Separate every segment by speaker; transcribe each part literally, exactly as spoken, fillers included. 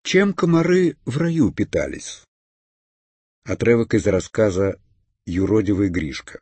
Speaker 1: Чем комары в раю питались? Отрывок из рассказа «Юродивый Гришка».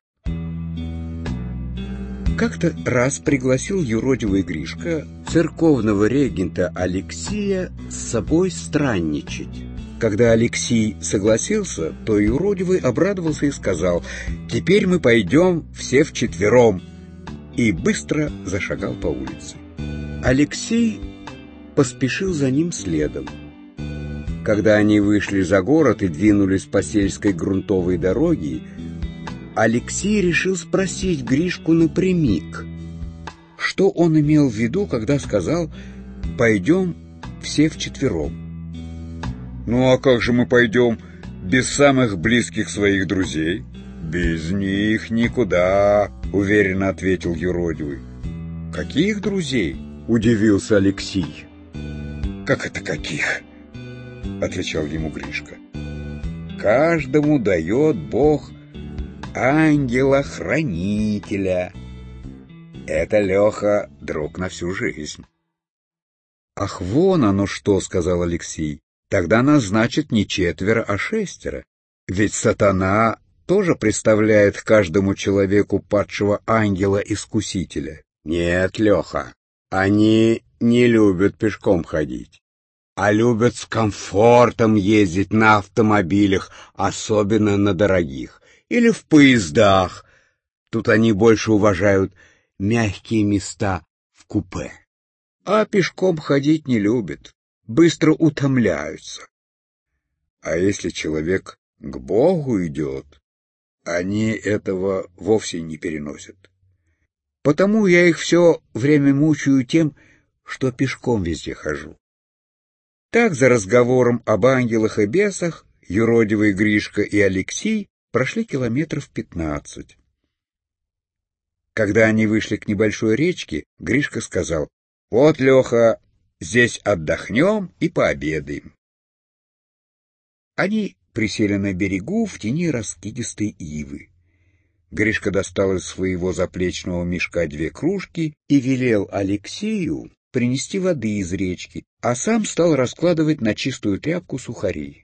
Speaker 1: Как-то раз пригласил юродивый Гришка церковного регента Алексия с собой странничать. Когда Алексий согласился, то юродивый обрадовался и сказал: «Теперь мы пойдем все вчетвером», и быстро зашагал по улице. Алексей поспешил за ним следом. Когда они вышли за город и двинулись по сельской грунтовой дороге, Алексей решил спросить Гришку напрямик, что он имел в виду, когда сказал «пойдем все вчетвером».
Speaker 2: «Ну а как же мы пойдем без самых близких своих друзей?» «Без них никуда», — уверенно ответил юродивый.
Speaker 1: «Каких друзей?» — удивился Алексей.
Speaker 2: «Как это каких?» — отвечал ему Гришка.
Speaker 1: «Каждому дает Бог ангела-хранителя. Это, Леха, друг на всю жизнь». «Ах, вон оно что!» — сказал Алексей. «Тогда нас, значит, не четверо, а шестеро. Ведь сатана тоже представляет каждому человеку падшего ангела-искусителя». «Нет, Леха, они не любят пешком ходить, а любят с комфортом ездить на автомобилях, особенно на дорогих, или в поездах. Тут они больше уважают мягкие места в купе. А пешком ходить не любят, быстро утомляются. А если человек к Богу идет, они этого вовсе не переносят. Потому я их все время мучаю тем, что пешком везде хожу». Так, за разговором об ангелах и бесах, юродивый Гришка и Алексей прошли километров пятнадцать. Когда они вышли к небольшой речке, Гришка сказал: «Вот, Леха, здесь отдохнем и пообедаем». Они присели на берегу в тени раскидистой ивы. Гришка достал из своего заплечного мешка две кружки и велел Алексею принести воды из речки, а сам стал раскладывать на чистую тряпку сухари.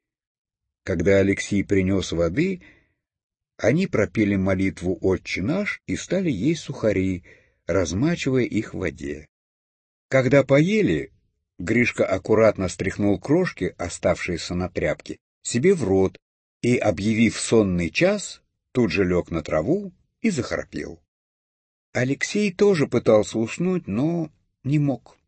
Speaker 1: Когда Алексей принес воды, они пропели молитву «Отче наш» и стали есть сухари, размачивая их в воде. Когда поели, Гришка аккуратно стряхнул крошки, оставшиеся на тряпке, себе в рот и, объявив сонный час, тут же лег на траву и захрапел. Алексей тоже пытался уснуть, но не мог.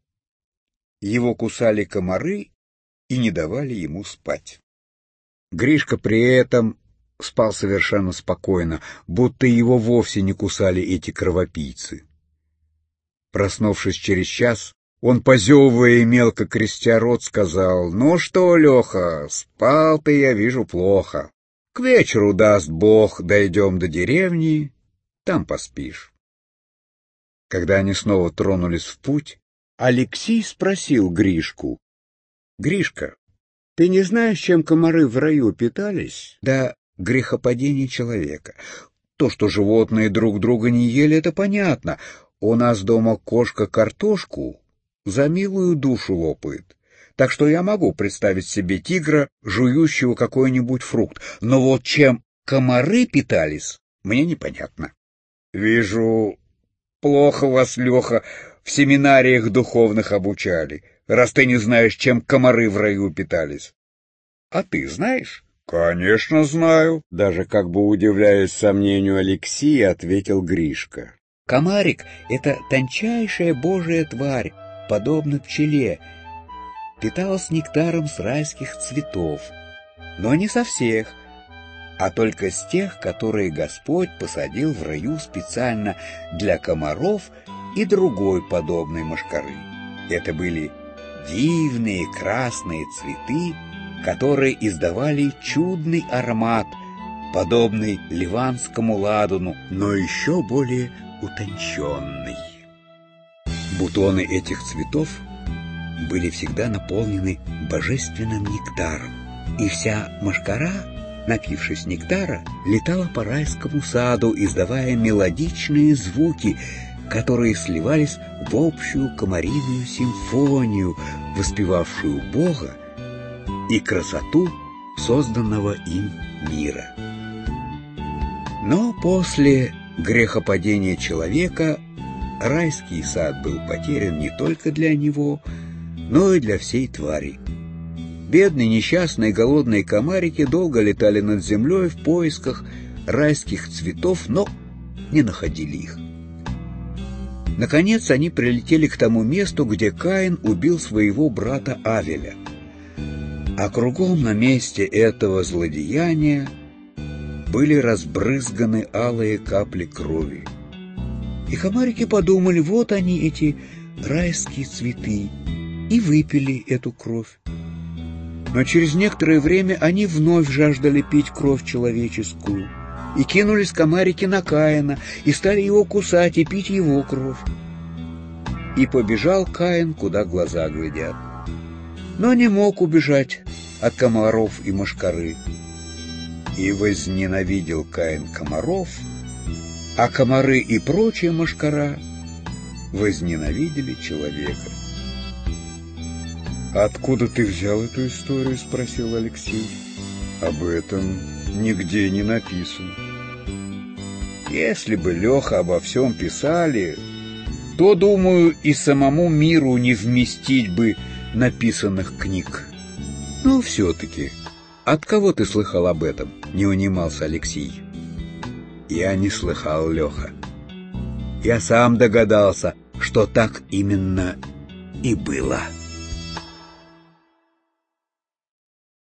Speaker 1: Его кусали комары и не давали ему спать. Гришка при этом спал совершенно спокойно, будто его вовсе не кусали эти кровопийцы. Проснувшись через час, он, позевывая и мелко крестя рот, сказал: «Ну что, Леха, спал ты, я вижу, плохо. К вечеру, даст Бог, дойдем до деревни, там поспишь». Когда они снова тронулись в путь, Алексей спросил Гришку: «Гришка, ты не знаешь, чем комары в раю питались? Да грехопадение человека. То, что животные друг друга не ели, это понятно. У нас дома кошка картошку за милую душу лопает. Так что я могу представить себе тигра, жующего какой-нибудь фрукт. Но вот чем комары питались, мне непонятно». «Вижу, плохо вас, Леха, в семинариях духовных обучали, раз ты не знаешь, чем комары в раю питались. А ты знаешь?» «Конечно знаю», — даже как бы удивляясь сомнению Алексея, ответил Гришка. «Комарик — это тончайшая божья тварь, подобно пчеле, питалась нектаром с райских цветов, но не со всех, а только с тех, которые Господь посадил в раю специально для комаров и другой подобной мошкары. Это были дивные красные цветы, которые издавали чудный аромат, подобный ливанскому ладану, но еще более утонченный. Бутоны этих цветов были всегда наполнены божественным нектаром, и вся мошкара, напившись нектара, летала по райскому саду, издавая мелодичные звуки, которые сливались в общую комариную симфонию, воспевавшую Бога и красоту созданного им мира. Но после грехопадения человека райский сад был потерян не только для него, но и для всей твари. Бедные, несчастные, голодные комарики долго летали над землей в поисках райских цветов, но не находили их. Наконец они прилетели к тому месту, где Каин убил своего брата Авеля. А кругом на месте этого злодеяния были разбрызганы алые капли крови. И комарики подумали, вот они, эти райские цветы, и выпили эту кровь. Но через некоторое время они вновь жаждали пить кровь человеческую, и кинулись комарики на Каина, и стали его кусать и пить его кровь. И побежал Каин, куда глаза глядят. Но не мог убежать от комаров и мошкары. И возненавидел Каин комаров, а комары и прочая мошкара возненавидели человека.
Speaker 2: «Откуда ты взял эту историю?» — спросил Алексей. «Об этом нигде не написано».
Speaker 1: Если бы, Леха, обо всем писали, то, думаю, и самому миру не вместить бы написанных книг. Ну, все-таки, от кого ты слыхал об этом? Не унимался Алексей. Я не слыхал, Леха. Я сам догадался, что так именно и было.